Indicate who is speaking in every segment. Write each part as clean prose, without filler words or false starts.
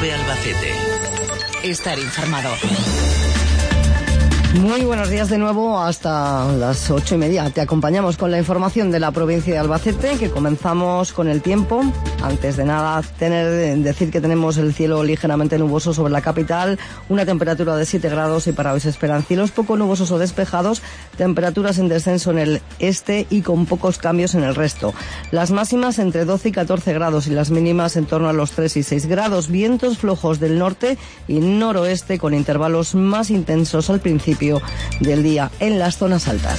Speaker 1: Cope Albacete. Estar informado.
Speaker 2: Muy buenos días de nuevo, hasta las 8:30. Te acompañamos con la información de la provincia de Albacete, que comenzamos con el tiempo. Antes de nada, decir que tenemos el cielo ligeramente nuboso sobre la capital, una temperatura de 7 grados y para hoy se esperan cielos poco nubosos o despejados, temperaturas en descenso en el este y con pocos cambios en el resto. Las máximas entre 12 y 14 grados y las mínimas en torno a los 3 y 6 grados. Vientos flojos del norte y noroeste con intervalos más intensos al principio del día en las zonas altas.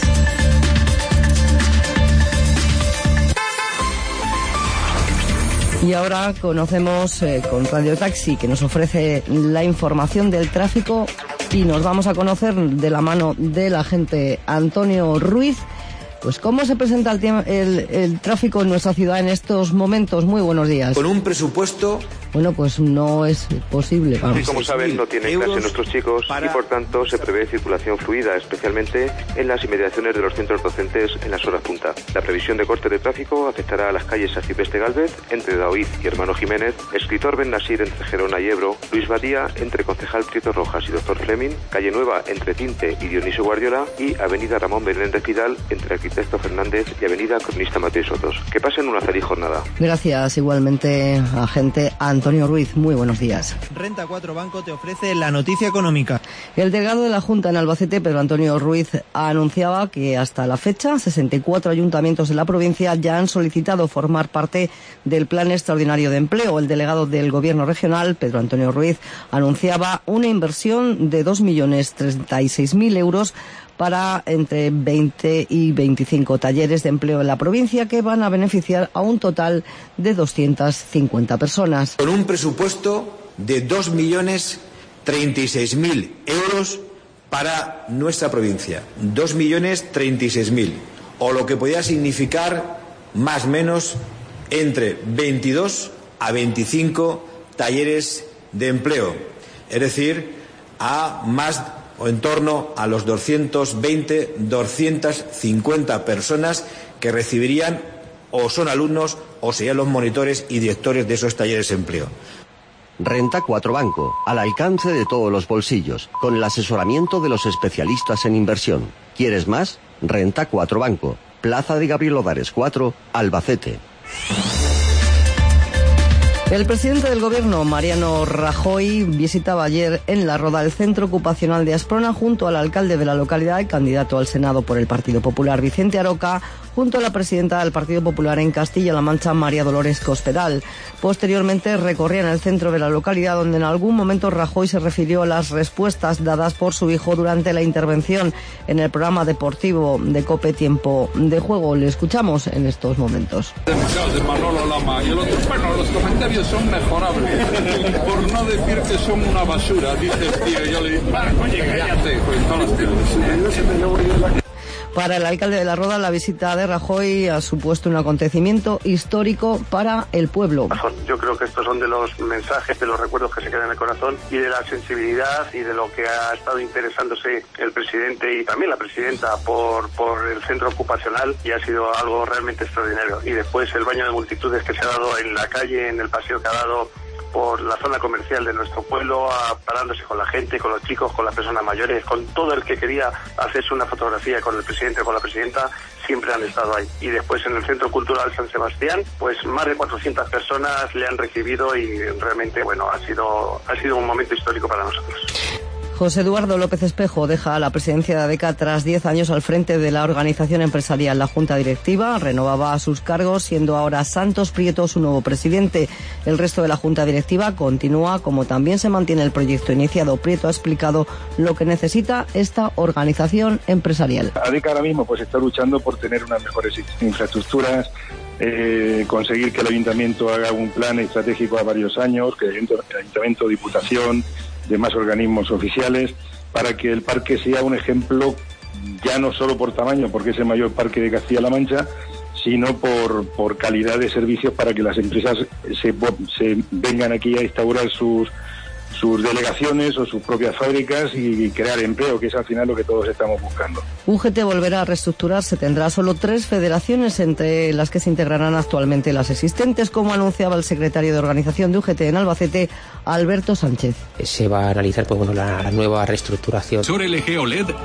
Speaker 2: Y ahora conocemos con Radio Taxi, que nos ofrece la información del tráfico, y nos vamos a conocer de la mano del agente Antonio Ruiz, pues cómo se presenta el tráfico en nuestra ciudad en estos momentos. Muy buenos días.
Speaker 3: Con un presupuesto...
Speaker 2: Bueno, pues no es posible.
Speaker 4: Sí, como saben, no tienen clase nuestros chicos y por tanto se prevé circulación fluida, especialmente en las inmediaciones de los centros docentes en las horas punta. La previsión de corte de tráfico afectará a las calles Arcipreste Gálvez, entre Daoíz y Hermano Jiménez, Escritor Ben Nasir entre Gerona y Ebro, Luis Badía entre Concejal Prieto Rojas y Doctor Fleming, Calle Nueva entre Tinte y Dionisio Guardiola y Avenida Ramón Belén de Pidal entre Arquitecto Fernández y Avenida Cronista Mateo Sotos. Que pasen una feliz jornada.
Speaker 2: Gracias, igualmente, agente Antonio Ruiz. Muy buenos días.
Speaker 5: Renta 4 Banco te ofrece la noticia económica.
Speaker 2: El delegado de la Junta en Albacete, Pedro Antonio Ruiz, anunciaba que hasta la fecha 64 ayuntamientos de la provincia ya han solicitado formar parte del Plan Extraordinario de Empleo. El delegado del Gobierno regional, Pedro Antonio Ruiz, anunciaba una inversión de 2.036.000 euros para entre 20 y 25 talleres de empleo en la provincia, que van a beneficiar a un total de 250 personas.
Speaker 3: Con un presupuesto de 2.036.000 euros para nuestra provincia. 2.036.000, o lo que podría significar más o menos entre 22 a 25 talleres de empleo. Es decir, a más o en torno a los 220, 250 personas que recibirían o son alumnos o serían los monitores y directores de esos talleres de empleo.
Speaker 6: Renta 4 Banco, al alcance de todos los bolsillos, con el asesoramiento de los especialistas en inversión. ¿Quieres más? Renta 4 Banco, Plaza de Gabriel Odares 4, Albacete.
Speaker 2: El presidente del Gobierno, Mariano Rajoy, visitaba ayer en La Roda el centro ocupacional de Asprona junto al alcalde de la localidad y candidato al Senado por el Partido Popular, Vicente Aroca, junto a la presidenta del Partido Popular en Castilla-La Mancha, María Dolores Cospedal. Posteriormente recorrían el centro de la localidad, donde en algún momento Rajoy se refirió a las respuestas dadas por su hijo durante la intervención en el programa deportivo de COPE Tiempo de Juego. Le escuchamos en estos momentos.
Speaker 7: De Manolo Lama y el otro, bueno, los comentarios son mejorables, por no decir que son una basura, dice el tío. Yo le digo, oye, cállate, pues no las tienes.
Speaker 2: Para el alcalde de La Roda, la visita de Rajoy ha supuesto un acontecimiento histórico para el pueblo.
Speaker 8: Yo creo que estos son de los mensajes, de los recuerdos que se quedan en el corazón y de la sensibilidad y de lo que ha estado interesándose el presidente y también la presidenta por el centro ocupacional, y ha sido algo realmente extraordinario. Y después el baño de multitudes que se ha dado en la calle, en el paseo que ha dado por la zona comercial de nuestro pueblo, parándose con la gente, con los chicos, con las personas mayores, con todo el que quería hacerse una fotografía con el presidente o con la presidenta, siempre han estado ahí. Y después en el Centro Cultural San Sebastián, pues más de 400 personas le han recibido y realmente, bueno, ha sido un momento histórico para nosotros.
Speaker 2: José Eduardo López Espejo deja la presidencia de ADECA tras 10 años al frente de la organización empresarial. La Junta Directiva renovaba sus cargos, siendo ahora Santos Prieto su nuevo presidente. El resto de la Junta Directiva continúa, como también se mantiene el proyecto iniciado. Prieto ha explicado lo que necesita esta organización empresarial.
Speaker 9: ADECA ahora mismo pues está luchando por tener unas mejores infraestructuras, conseguir que el ayuntamiento haga un plan estratégico a varios años, que el ayuntamiento, diputación, demás organismos oficiales, para que el parque sea un ejemplo, ya no solo por tamaño, porque es el mayor parque de Castilla-La Mancha, sino por calidad de servicios, para que las empresas se vengan aquí a instaurar sus sus delegaciones o sus propias fábricas y crear empleo, que es al final lo que todos estamos buscando.
Speaker 2: UGT volverá a reestructurarse, tendrá solo 3 federaciones entre las que se integrarán actualmente las existentes, como anunciaba el secretario de organización de UGT en Albacete, Alberto Sánchez.
Speaker 10: Se va a analizar la nueva reestructuración.
Speaker 11: Visor LG OLED